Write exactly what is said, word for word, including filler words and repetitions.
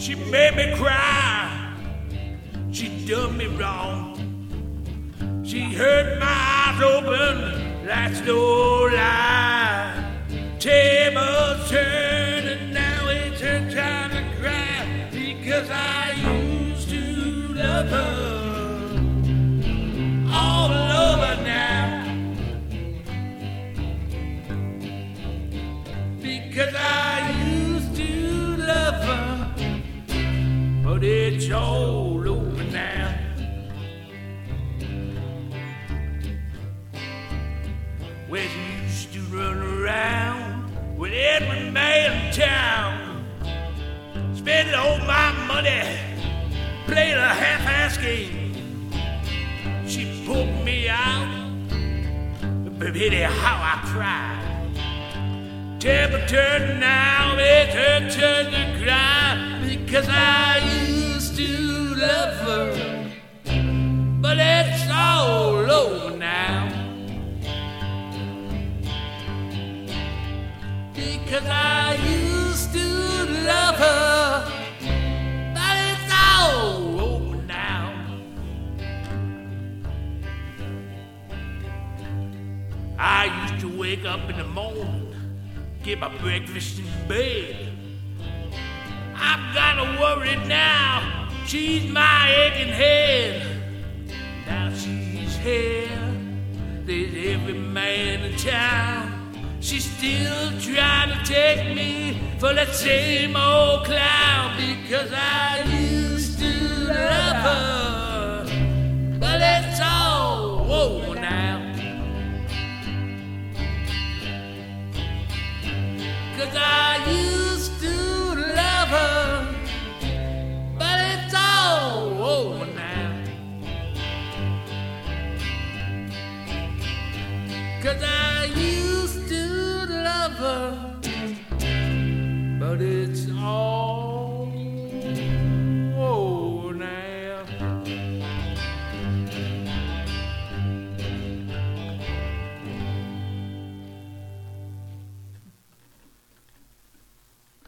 She made me cry, she done me wrong. She hurt my eyes open, that's no lie. Tables turn and now it's her time to cry, because I used to love her all over now. Because I used to love her, but it's all over now. Where she used to run around with every man in town, spend all my money, played a half-ass game. She pulled me out, but pity how I cried. Table turned now, it's her turn to cry, because I used to love her, but it's all over now. Because I used to love her, but it's all over now. I used to wake up in the morning, get my breakfast in bed. I'm gonna worry now, she's my aching head. Now she's here, there's every man in town. She's still trying to take me for that same old clown, because I used to love her, but it's all over now. Cause I used to love her, but it's all over now. Cause I used to love her, but it's all